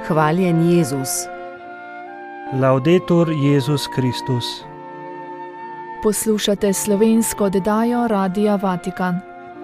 Hvaljen Jezus. Laudetur Jezus Kristus. Poslušate slovensko oddajo Radia Vatikan.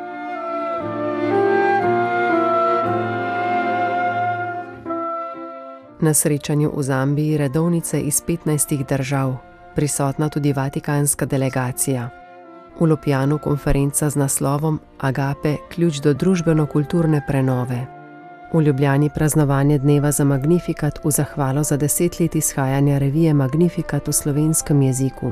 Na srečanju v Zambiji redovnice iz 15 držav, prisotna tudi vatikanska delegacija. V Lopjanu konferenca z naslovom Agape, ključ do družbeno-kulturne prenove. V Ljubljani praznovanje dneva za Magnificat v zahvalo za 10 let izhajanja revije Magnificat v slovenskem jeziku.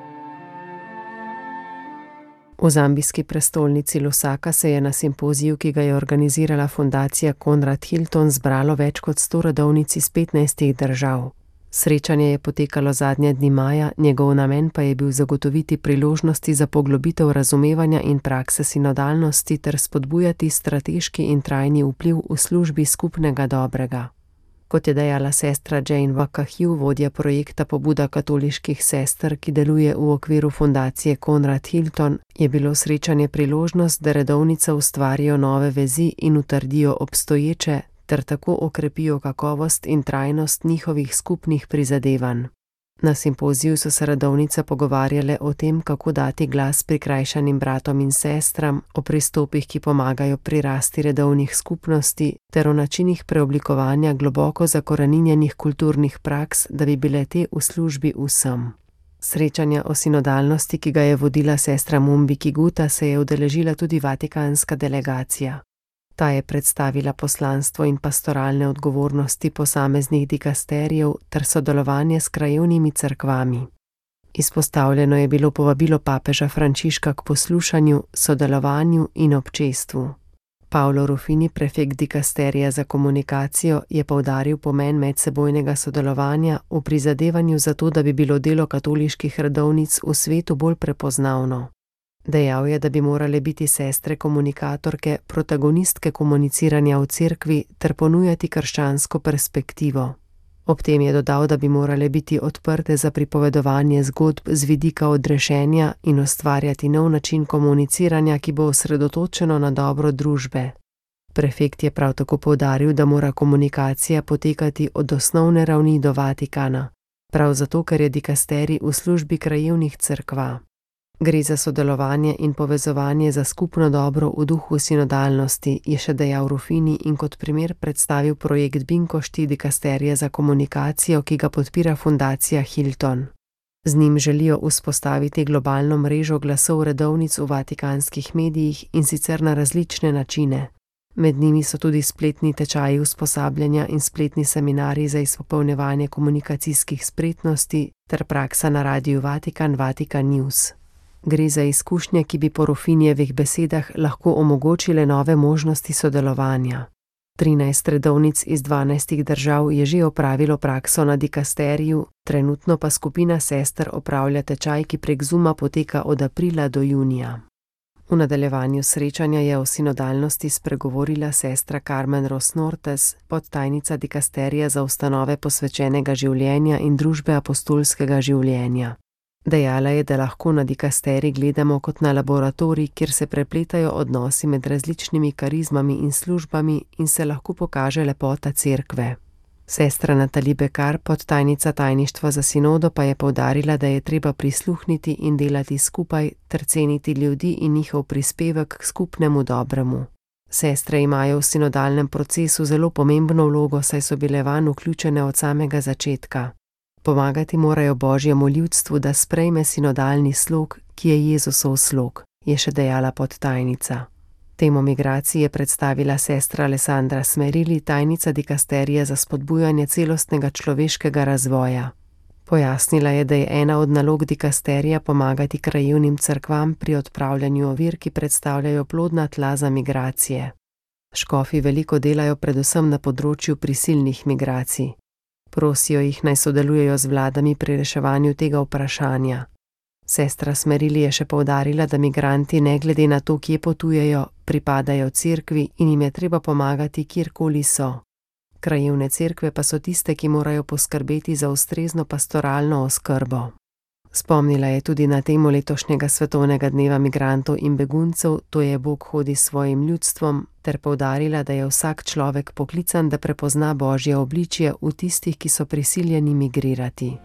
V zambijski prestolnici Lusaka se je na simpoziju, ki ga je organizirala fundacija Konrad Hilton, zbralo več kot 100 redovnic iz 15 držav. Srečanje je potekalo zadnje dni maja, njegov namen pa je bil zagotoviti priložnosti za poglobitev razumevanja in prakse sinodalnosti ter spodbujati strateški in trajni vpliv v službi skupnega dobrega. Kot je dejala sestra Jane Wakahiu, vodja projekta Pobuda katoliških sester, ki deluje v okviru fundacije Konrad Hilton, je bilo srečanje priložnost, da redovnice ustvarijo nove vezi in utrdijo obstoječe, ter tako okrepijo kakovost in trajnost njihovih skupnih prizadevanj. Na simpoziju so se redovnice pogovarjale o tem, kako dati glas prikrajšanim bratom in sestram, o pristopih, ki pomagajo pri rasti redovnih skupnosti, ter o načinih preoblikovanja globoko zakoreninjenih kulturnih praks, da bi bile te v službi vsem. Srečanja o sinodalnosti, ki ga je vodila sestra Mumbi Kiguta, se je udeležila tudi vatikanska delegacija. Ta je predstavila poslanstvo in pastoralne odgovornosti posameznih dikasterijev ter sodelovanje s krajevnimi cerkvami. Izpostavljeno je bilo povabilo papeža Frančiška k poslušanju, sodelovanju in občestvu. Paolo Rufini, prefekt dikasterija za komunikacijo, je poudaril pomen medsebojnega sodelovanja v prizadevanju za to, da bi bilo delo katoliških redovnic v svetu bolj prepoznavno. Dejal je, da bi morale biti sestre komunikatorke, protagonistke komuniciranja v cerkvi ter ponujati krščansko perspektivo. Ob tem je dodal, da bi morale biti odprte za pripovedovanje zgodb z vidika odrešenja in ustvarjati nov način komuniciranja, ki bo osredotočeno na dobro družbe. Prefekt je prav tako poudaril, da mora komunikacija potekati od osnovne ravni do Vatikana, prav zato, ker je dikasterij v službi krajevnih cerkva. Gre za sodelovanje in povezovanje za skupno dobro v duhu sinodalnosti, je še dejal Rufini in kot primer predstavil projekt Binkošti dikasterije za komunikacijo, ki ga podpira fundacija Hilton. Z njim želijo vzpostaviti globalno mrežo glasov redovnic v vatikanskih medijih in sicer na različne načine. Med njimi so tudi spletni tečaji usposabljanja in spletni seminarji za izpopolnjevanje komunikacijskih spretnosti ter praksa na Radiu Vatikan, Vatikan News. Gre za izkušnje, ki bi po Rufinijevih besedah lahko omogočile nove možnosti sodelovanja. 13 redovnic iz 12 držav je že opravilo prakso na dikasteriju, trenutno pa skupina sester opravlja tečaj, ki prek Zooma poteka od aprila do junija. V nadaljevanju srečanja je o sinodalnosti spregovorila sestra Carmen Rosnortes, podtajnica dikasterija za ustanove posvečenega življenja in družbe apostolskega življenja. Dejala je, da lahko na dikasterij gledamo kot na laboratorij, kjer se prepletajo odnosi med različnimi karizmami in službami in se lahko pokaže lepota cerkve. Sestra Natali Bekar, podtajnica tajništva za sinodo, pa je poudarila, da je treba prisluhniti in delati skupaj ter ceniti ljudi in njihov prispevek k skupnemu dobremu. Sestre imajo v sinodalnem procesu zelo pomembno vlogo, saj so bile vanj vključene od samega začetka. Pomagati morajo Božjemu ljudstvu, da sprejme sinodalni slog, ki je Jezusov slog, je še dejala podtajnica. Temo migracij je predstavila sestra Alessandra Smerili, tajnica dikasterija za spodbujanje celostnega človeškega razvoja. Pojasnila je, da je ena od nalog dikasterija pomagati krajevnim cerkvam pri odpravljanju ovir, ki predstavljajo plodna tla za migracije. Škofi veliko delajo predvsem na področju prisilnih migracij. Prosijo jih, naj sodelujejo z vladami pri reševanju tega vprašanja. Sestra Smerili je še poudarila, da migranti ne glede na to, kje potujejo, pripadajo cerkvi in jim je treba pomagati, kjerkoli so. Krajevne cerkve pa so tiste, ki morajo poskrbeti za ustrezno pastoralno oskrbo. Spomnila je tudi na temo letošnjega svetovnega dneva migrantov in beguncev, to je Bog hodi s svojim ljudstvom, ter poudarila, da je vsak človek poklican, da prepozna Božje obličje v tistih, ki so prisiljeni migrirati.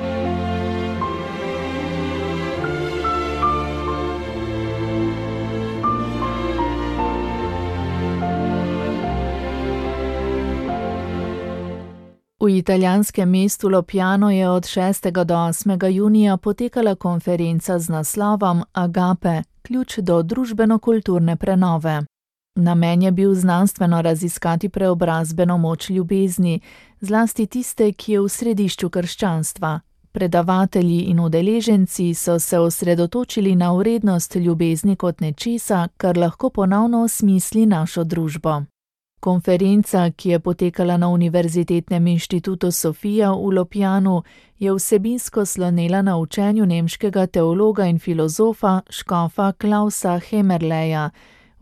V italijanskem mestu Lopiano je od 6. do 8. junija potekala konferenca z naslovom Agape, ključ do družbeno-kulturne prenove. Namen je bil znanstveno raziskati preobrazbeno moč ljubezni, zlasti tiste, ki je v središču krščanstva. Predavatelji in udeleženci so se osredotočili na vrednost ljubezni kot nečesa, kar lahko ponovno osmisli našo družbo. Konferenca, ki je potekala na Univerzitetnem inštitutu Sofia v Lopianu, je vsebinsko slonela na učenju nemškega teologa in filozofa škofa Klausa Hemmerleja. V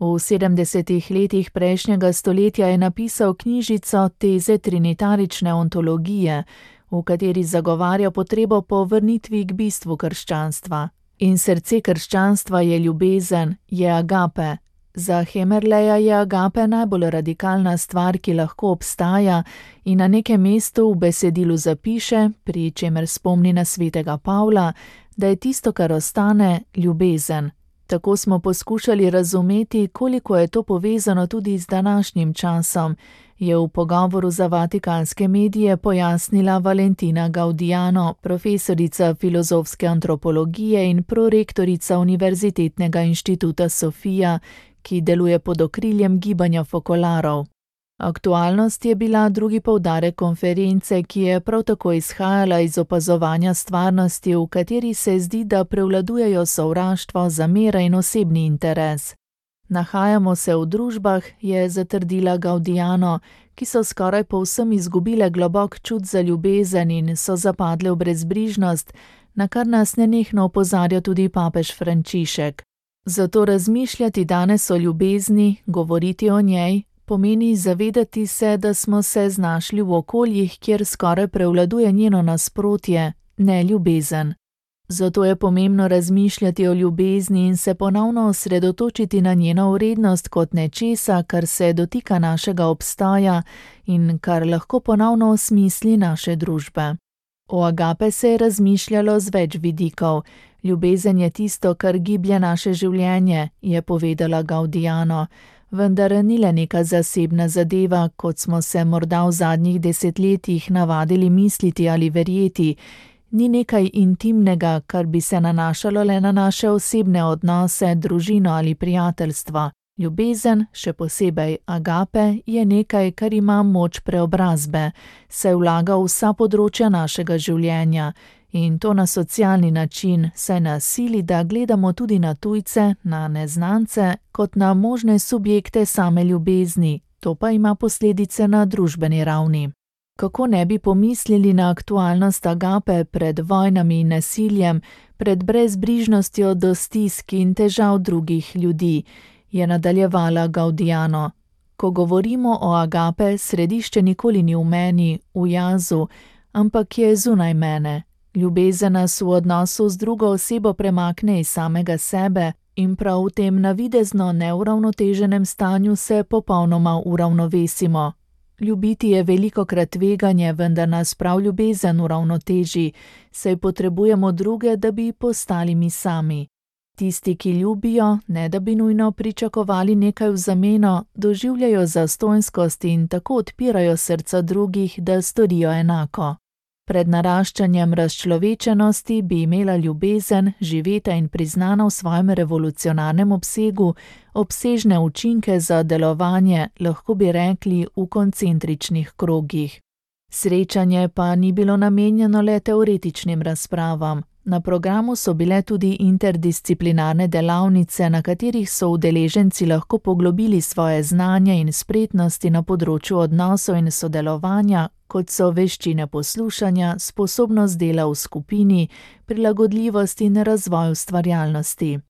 70. letih prejšnjega stoletja je napisal knjižico Teze trinitarične ontologije, v kateri zagovarja potrebo po vrnitvi k bistvu krščanstva. In srce krščanstva je ljubezen, je agape. Za Hemmerleja je agape najbolj radikalna stvar, ki lahko obstaja, in na nekem mestu v besedilu zapiše, pri čemer spomni na svetega Pavla, da je tisto, kar ostane, ljubezen. Tako smo poskušali razumeti, koliko je to povezano tudi z današnjim časom, je v pogovoru za vatikanske medije pojasnila Valentina Gaudiano, profesorica filozofske antropologije in prorektorica Univerzitetnega inštituta Sofia, ki deluje pod okriljem gibanja fokolarov. Aktualnost je bila drugi poudarek konference, ki je prav tako izhajala iz opazovanja stvarnosti, v kateri se zdi, da prevladujejo sovraštvo, zamera in osebni interes. Nahajamo se v družbah, je zatrdila Gaudiano, ki so skoraj povsem izgubile globok čut za ljubezen in so zapadle v brezbrižnost, na kar nas nenehno opozarja tudi papež Frančišek. Zato razmišljati danes o ljubezni, govoriti o njej, pomeni zavedati se, da smo se znašli v okoljih, kjer skoraj prevladuje njeno nasprotje, ne ljubezen. Zato je pomembno razmišljati o ljubezni in se ponovno osredotočiti na njeno vrednost kot nečesa, kar se dotika našega obstoja in kar lahko ponovno osmisli naše družbe. O agape se je razmišljalo z več vidikov. Ljubezen je tisto, kar giblje naše življenje, je povedala Gaudiano, vendar ni le neka zasebna zadeva, kot smo se morda v zadnjih desetletjih navadili misliti ali verjeti. Ni nekaj intimnega, kar bi se nanašalo le na naše osebne odnose, družino ali prijateljstva. Ljubezen, še posebej agape, je nekaj, kar ima moč preobrazbe, saj vlaga v vsa področja našega življenja. In to na socialni način, saj nas sili, da gledamo tudi na tujce, na neznance, kot na možne subjekte same ljubezni. To pa ima posledice na družbeni ravni. Kako ne bi pomislili na aktualnost agape pred vojnami in nasiljem, pred brezbrižnostjo do stisk in težav drugih ljudi, je nadaljevala Gaudiano. Ko govorimo o agape, središče nikoli ni v meni, v jazu, ampak je zunaj mene. Ljubezen nas v odnosu z drugo osebo premakne iz samega sebe in prav v tem navidezno neuravnoteženem stanju se popolnoma uravnovesimo. Ljubiti je velikokrat tveganje, vendar nas prav ljubezen uravnoteži, saj potrebujemo druge, da bi postali mi sami. Tisti, ki ljubijo, ne da bi nujno pričakovali nekaj v zameno, doživljajo zastonjskost in tako odpirajo srca drugih, da storijo enako. Pred naraščanjem razčlovečenosti bi imela ljubezen, živeta in priznana v svojem revolucionarnem obsegu, obsežne učinke za delovanje, lahko bi rekli, v koncentričnih krogih. Srečanje pa ni bilo namenjeno le teoretičnim razpravam. Na programu so bile tudi interdisciplinarne delavnice, na katerih so udeleženci lahko poglobili svoje znanje in spretnosti na področju odnosov in sodelovanja, kot so veščine poslušanja, sposobnost dela v skupini, prilagodljivost in razvoj ustvarjalnosti.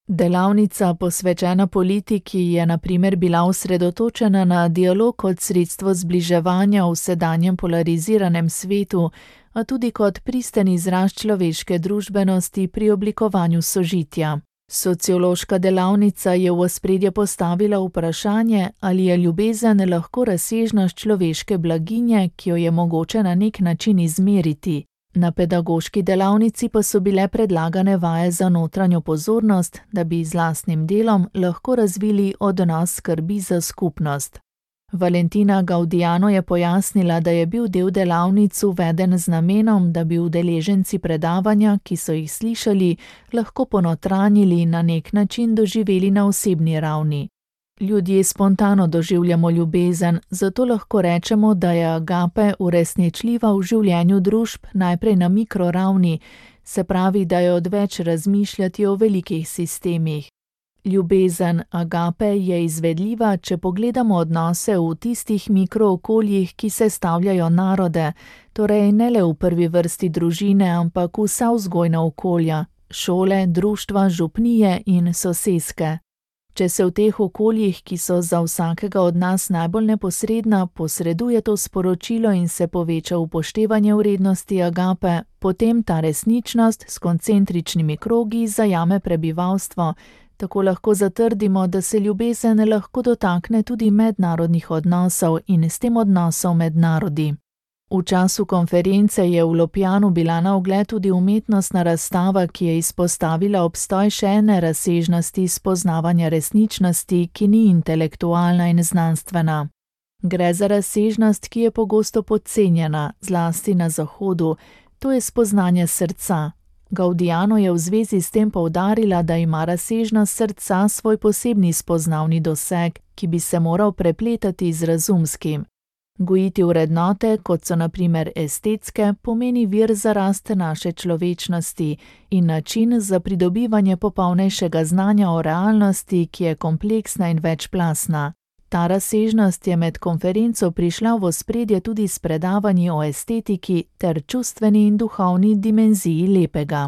Delavnica posvečena politiki je na primer bila osredotočena na dialog kot sredstvo zbliževanja v sedanjem polariziranem svetu, a tudi kot pristen izraz človeške družbenosti pri oblikovanju sožitja. Sociološka delavnica je v ospredje postavila vprašanje, ali je ljubezen lahko razsežnost človeške blaginje, ki jo je mogoče na nek način izmeriti. Na pedagoški delavnici pa so bile predlagane vaje za notranjo pozornost, da bi z lastnim delom lahko razvili odnos skrbi za skupnost. Valentina Gaudiano je pojasnila, da je bil del delavnic uveden z namenom, da bi udeleženci predavanja, ki so jih slišali, lahko ponotranjili in na nek način doživeli na osebni ravni. Ljudje spontano doživljamo ljubezen, zato lahko rečemo, da je agape uresničljiva v življenju družb najprej na mikroravni, se pravi, da je odveč razmišljati o velikih sistemih. Ljubezen agape je izvedljiva, če pogledamo odnose v tistih mikrookoljih, ki sestavljajo narode, torej ne le v prvi vrsti družine, ampak vsa vzgojna okolja, šole, društva, župnije in soseske. Če se v teh okoljih, ki so za vsakega od nas najbolj neposredna, posreduje to sporočilo in se poveča upoštevanje vrednosti agape, potem ta resničnost s koncentričnimi krogi zajame prebivalstvo. Tako lahko zatrdimo, da se ljubezen lahko dotakne tudi mednarodnih odnosov in s tem odnosov med narodi. V času konference je v Lopjanu bila na ogled tudi umetnostna razstava, ki je izpostavila obstoj še ene razsežnosti spoznavanja resničnosti, ki ni intelektualna in znanstvena. Gre za razsežnost, ki je pogosto podcenjena, zlasti na Zahodu, to je spoznanje srca. Gaudiano je v zvezi s tem poudarila, da ima razsežnost srca svoj posebni spoznavni doseg, ki bi se moral prepletati z razumskim. Gojiti vrednote, kot so na primer estetske, pomeni vir za rast naše človečnosti in način za pridobivanje popolnejšega znanja o realnosti, ki je kompleksna in večplastna. Ta razsežnost je med konferenco prišla v ospredje tudi s predavanji o estetiki ter čustveni in duhovni dimenziji lepega.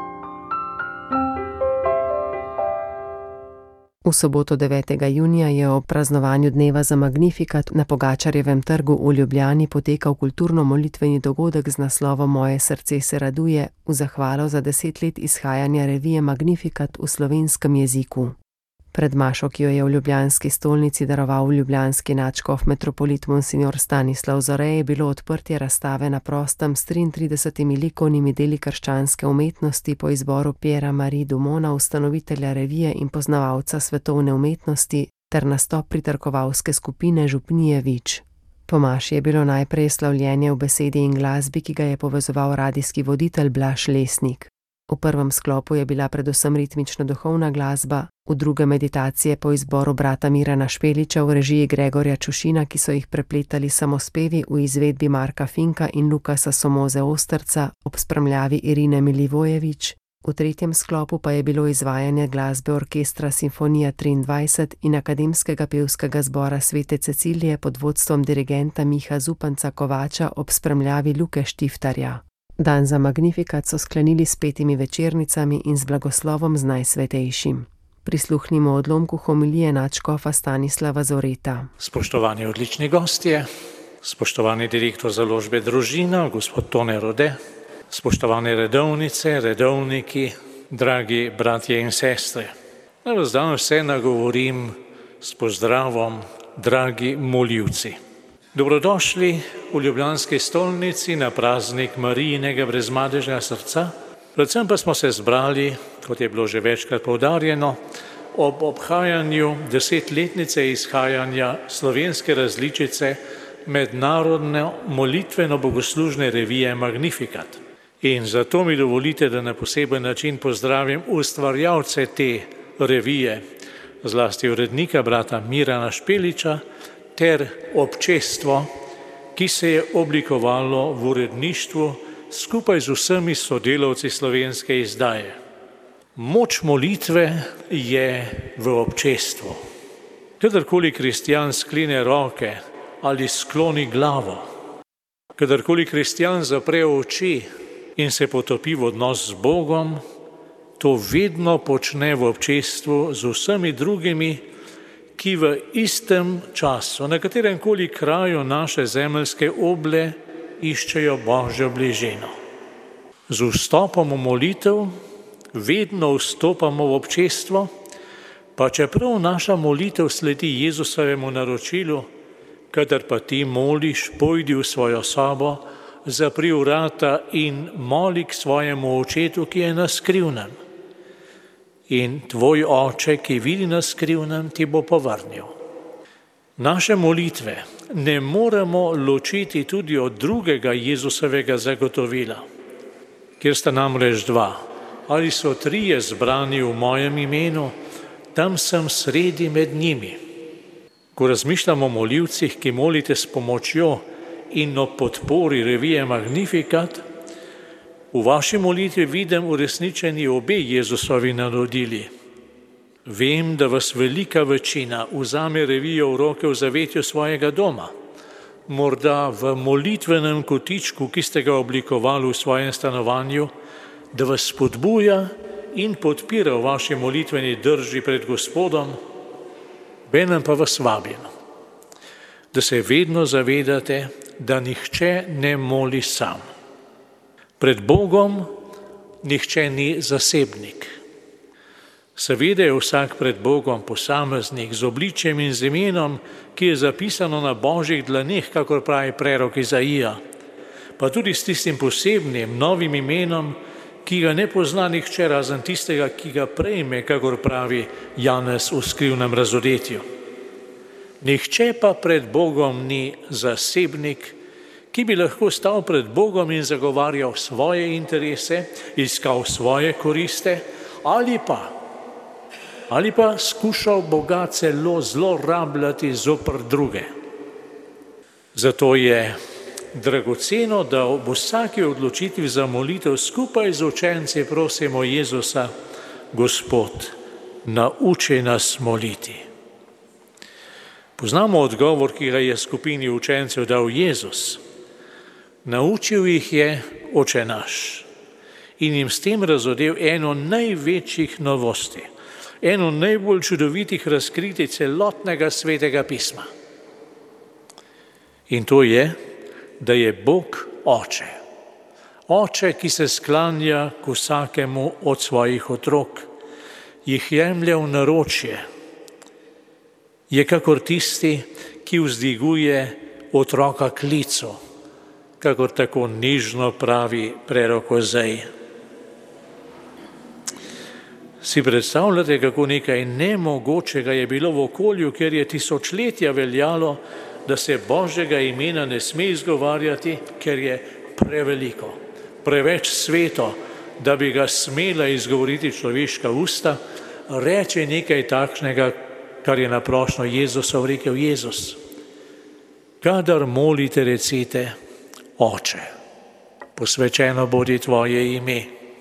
V soboto 9. junija je ob praznovanju dneva za Magnificat na Pogačarjevem trgu v Ljubljani potekal kulturno-molitveni dogodek z naslovom Moje srce se raduje v zahvalo za 10 let izhajanja revije Magnificat v slovenskem jeziku. Pred mašo, ki jo je v ljubljanski stolnici daroval ljubljanski nadškof metropolit monsignor Stanislav Zore, je bilo odprtje razstave na prostem s 33 likovnimi deli krščanske umetnosti po izboru Piera Marie Dumona, ustanovitelja revije in poznavalca svetovne umetnosti, ter nastop pritrkovalske skupine Župnije Vič. Po maši je bilo najprej slavljenje v besedi in glasbi, ki ga je povezoval radijski voditelj Blaž Lesnik. V prvem sklopu je bila predvsem ritmično-duhovna glasba, v druge meditacije po izboru brata Mirana Špeliča v režiji Gregorja Čušina, ki so jih prepletali samospevi v izvedbi Marka Finka in Lukasa Somoze Osterca ob spremljavi Irine Milivojevič. V tretjem sklopu pa je bilo izvajanje glasbe orkestra Simfonija 23 in akademskega pevskega zbora Svete Cecilije pod vodstvom dirigenta Miha Zupanca Kovača ob spremljavi Luke Štiftarja. Dan za Magnificat so sklenili s 5 večernicami in z blagoslovom z Najsvetejšim. Prisluhnimo odlomku homilije nadškofa Stanislava Zoreta. Spoštovani odlični gostje, spoštovani direktor založbe Družina, gospod Tone Rode, spoštovane redovnice, redovniki, dragi bratje in sestre. Naj vas danes vse nagovorim s pozdravom, dragi moljivci. Dobrodošli v ljubljanski stolnici na praznik Marijinega brezmadežnega srca. Predvsem pa smo se zbrali, kot je bilo že večkrat poudarjeno, ob obhajanju 10-letnice izhajanja slovenske različice mednarodne molitveno-bogoslužne revije Magnificat. In zato mi dovolite, da na poseben način pozdravim ustvarjalce te revije, zlasti urednika brata Mirana Špeliča, ter občestvo, ki se je oblikovalo v uredništvu skupaj z vsemi sodelavci slovenske izdaje. Moč molitve je v občestvu. Kadarkoli kristjan sklene roke ali skloni glavo, kadarkoli kristjan zapre oči in se potopi v odnos z Bogom, to vedno počne v občestvu z vsemi drugimi, ki v istem času, na katerem koli kraju naše zemeljske oble, iščejo Božjo bližino. Z vstopom v molitev vedno vstopamo v občestvo, pa čeprav naša molitev sledi Jezusovemu naročilu, kadar pa ti moliš, pojdi v svojo sobo, zapri vrata in moli k svojemu očetu, ki je na skrivnem. In tvoj oče, ki vidi na skrivnem, ti bo povrnil. Naše molitve ne moremo ločiti tudi od drugega Jezusovega zagotovila, kjer sta namreč dva. Ali so trije zbrani v mojem imenu, tam sem sredi med njimi. Ko razmišljamo o molivcih, ki molite s pomočjo in o podpori revije Magnificat, v vaši molitvi vidim uresničeni obe Jezusovi navodili. Vem, da vas velika večina vzame revijo v roke v zavetju svojega doma, morda v molitvenem kotičku, ki ste ga oblikovali v svojem stanovanju, da vas spodbuja in podpira v vaši molitveni drži pred Gospodom, benem pa vas vabim, da se vedno zavedate, da nihče ne moli sam. Pred Bogom nihče ni zasebnik. Seveda je vsak pred Bogom posameznik z obličjem in z imenom, ki je zapisano na Božjih dlaneh, kakor pravi prerok Izaija, pa tudi s tistim posebnim novim imenom, ki ga ne pozna nihče razen tistega, ki ga prejme, kakor pravi Janez v skrivnem razodetju. Nihče pa pred Bogom ni zasebnik, ki bi lahko stal pred Bogom in zagovarjal svoje interese, iskal svoje koriste ali pa skušal Boga celo zlorabljati zoper druge. Zato je dragoceno, da ob vsaki odločitvi za molitev skupaj z učenci prosimo Jezusa: Gospod, nauči nas moliti. Poznamo odgovor, ki ga je skupini učencev dal Jezus. Naučil jih je Oče naš in jim s tem razodel eno največjih novosti, eno najbolj čudovitih razkritij celotnega svetega pisma. In to je, da je Bog Oče. Oče, ki se sklanja k vsakemu od svojih otrok, jih jemlje v naročje. Je kakor tisti, ki vzdiguje otroka k licu, kakor tako nežno pravi prerok Ozej. Si predstavljate, kako nekaj nemogočega je bilo v okolju, kjer je tisočletja veljalo, da se Božjega imena ne sme izgovarjati, ker je preveliko, preveč sveto, da bi ga smela izgovoriti človeška usta, reče nekaj takšnega, kar je na prošnjo Jezusov rekel Jezus. Kadar molite, recite: Oče, posvečeno bodi tvoje ime.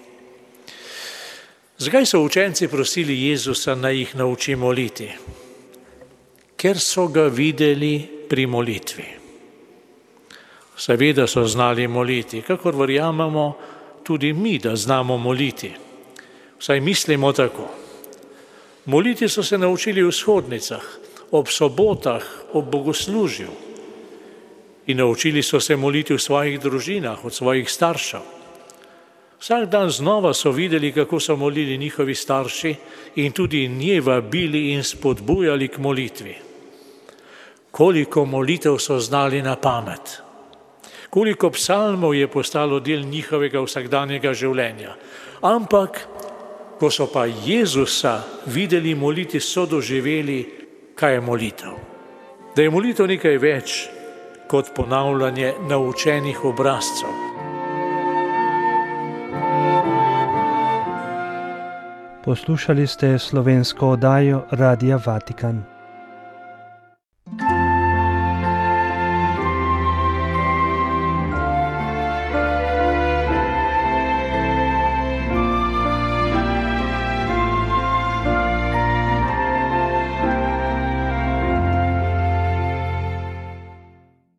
Zakaj so učenci prosili Jezusa, naj jih nauči moliti? Ker so ga videli pri molitvi. Seveda so znali moliti, kakor verjamemo tudi mi, da znamo moliti. Vsaj mislimo tako. Moliti so se naučili v shodnicah, ob sobotah, ob bogoslužju. In naučili so se moliti v svojih družinah, od svojih staršev. Vsak dan znova so videli, kako so molili njihovi starši in tudi nje vabili in spodbujali k molitvi. Koliko molitev so znali na pamet, koliko psalmov je postalo del njihovega vsakdanjega življenja. Ampak, ko so pa Jezusa videli moliti, so doživeli, kaj je molitev. Da je molitev nekaj več kot ponavljanje naučenih obrazcev. Poslušali ste slovensko oddajo Radia Vatikan.